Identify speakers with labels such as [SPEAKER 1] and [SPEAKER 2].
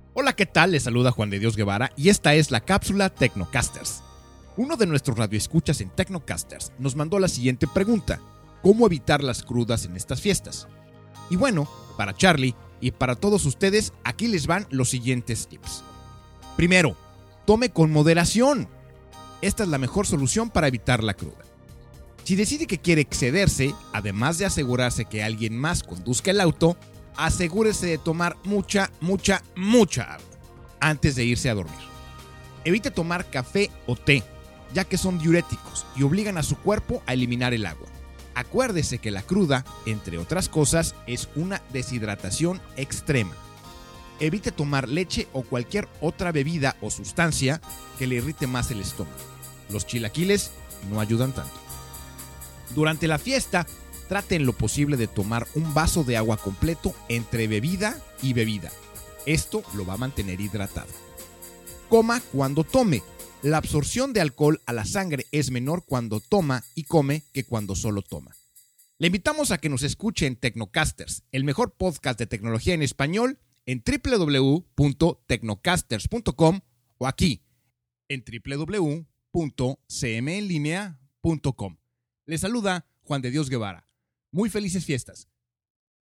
[SPEAKER 1] Hola, ¿qué tal? Les saluda Juan de Dios Guevara y esta es la cápsula Tecnocasters. Uno de nuestros radioescuchas en Tecnocasters nos mandó la siguiente pregunta: ¿cómo evitar las crudas en estas fiestas? Y bueno, para Charlie y para todos ustedes, aquí les van los siguientes tips. Primero, tome con moderación. Esta es la mejor solución para evitar la cruda. Si decide que quiere excederse, además de asegurarse que alguien más conduzca el auto, asegúrese de tomar mucha agua antes de irse a dormir. Evite tomar café o té, ya que son diuréticos y obligan a su cuerpo a eliminar el agua. Acuérdese que la cruda, entre otras cosas, es una deshidratación extrema. Evite tomar leche o cualquier otra bebida o sustancia que le irrite más el estómago. Los chilaquiles no ayudan tanto. Durante la fiesta, trate en lo posible de tomar un vaso de agua completo entre bebida y bebida. Esto lo va a mantener hidratado. Coma cuando tome. La absorción de alcohol a la sangre es menor cuando toma y come que cuando solo toma. Le invitamos a que nos escuche en Tecnocasters, el mejor podcast de tecnología en español, en www.tecnocasters.com o aquí en www.cmenlinea.com. Le saluda Juan de Dios Guevara. Muy felices fiestas.